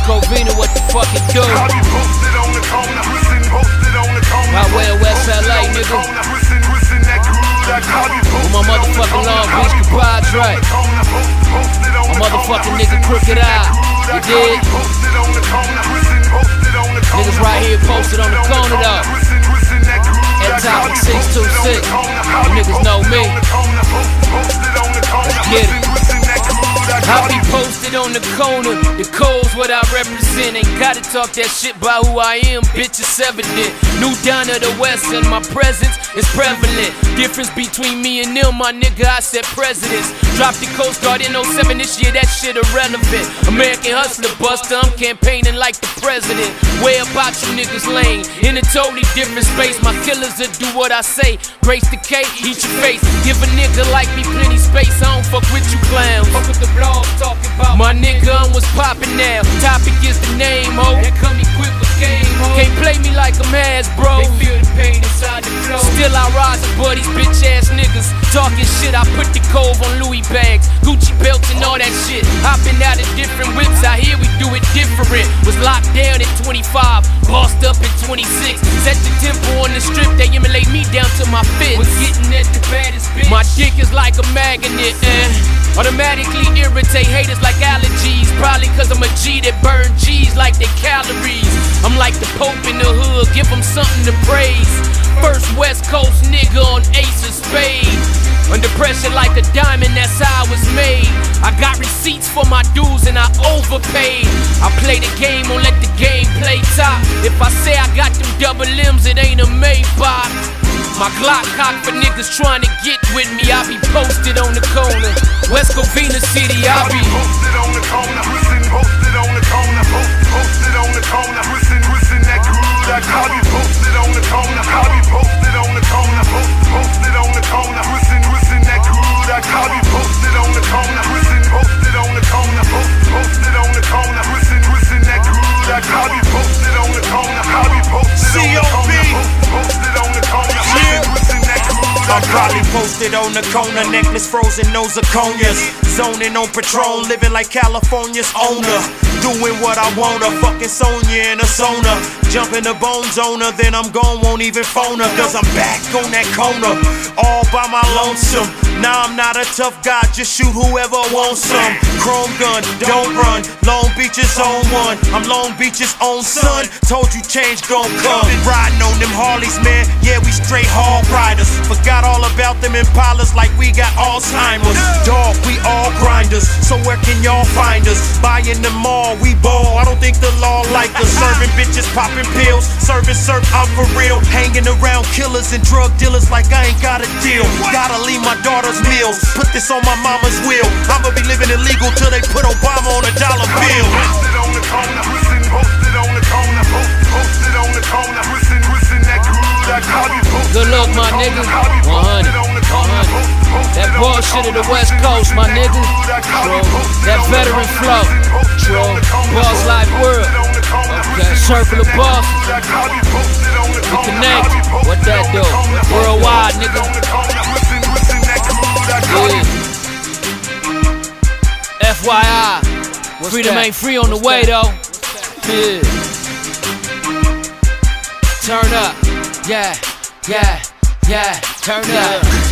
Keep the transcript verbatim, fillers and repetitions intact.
West Covina, what the fuck it do? By way of West L A, nigga. With my motherfucking Long Beach compadre. My motherfucking nigga Crooked Eye. You dig? Niggas right here posted on the corner though. At Topic six two six. You niggas know me. Let's get it. I be posted on the corner, the code's what I represent. Ain't gotta talk that shit about who I am, bitch, it's evident. New down to the west and my presence is prevalent. Difference between me and them, my nigga, I said presidents. Dropped the Coast Guard in oh seven this year, that shit irrelevant. American hustler buster, I'm campaigning like the president. Way about you niggas lane, in a totally different space. My killers will do what I say. Grace the K, eat your face. Give a nigga like me plenty space, I don't fuck with you clowns. Fuck with the blog talking about my nigga, I'm what's poppin' now. Topic is the name, ho. That come equipped with game, ho. Can't play me like I'm ass, bro. They feel the pain inside the flow. Still I rise above these bitch ass niggas. Talking shit, I put the cove on Louis bags, Gucci belts and all that shit. Hopping out of different whips, out here we do it different. Was locked down at twenty-five, bossed up at twenty-six. Set the tempo on the strip, they emulate me down to my fits. Was getting at the baddest bitch. My dick is like a magnet, eh? Automatically irritate haters like allergies. Probably cause I'm a G that burn G's like they calories. I'm like the Pope in the hood, give them something to praise. First West Coast nigga on Ace of Spades. Under pressure like a diamond, that's how I was made. I got receipts for my dues and I overpaid. I play the game, won't let the game play top. If I say I got them double M's, it ain't a Maybach. My Glock cock for niggas trying to get with me. I be posted on the corner, West Covina City. I be posted on the corner, posted on the corner, posted on the corner, whistling that groove. I be posted on the corner, I be posted on the corner, posted on the corner, whistling that groove. I be posted on the corner, posted on the corner, posted on the corner, whistling that groove. I be posted on the corner, I be posted on the corner, posted on the corner. I'm probably posted on the corner, necklace frozen, no zirconias. Zoning on Patron, living like California's owner. Doing what I wanna, fucking Sonya in a sauna. Jumping the bone zoner, then I'm gone, won't even phone her. Cause I'm back on that corner, all by my lonesome. Now I'm not a tough guy, just shoot whoever wants some. Chrome gun, don't run, Long Beach's own one. I'm Long Beach's own son, told you change gon' come. Riding on them Harleys, man, yeah we straight hog riders. Forgot all about them Impalas like we got Alzheimer's. Dog, we all grinders, so where can y'all find us? Buying the mall, we ball, I don't think the law like us. Serving bitches, popping pills, serving surf, I'm for real. Hanging around killers and drug dealers like I ain't got a deal. Gotta leave my daughter's meals, put this on my mama's will. I'ma be living illegal till they put Obama on a dollar bill. Posted on the corner, posted on the corner, posted on the corner, whistling that groove. Good luck, my nigga. one hundred, one hundred. That bullshit of the West Coast, my nigga. True. That veteran flow. True. Boss Life World. Okay. Circle of Boss. We connect. What that do? Worldwide, nigga. Yeah. F Y I. Freedom ain't free on the way, though. Yeah. Turn up. Yeah, yeah, yeah, turn up.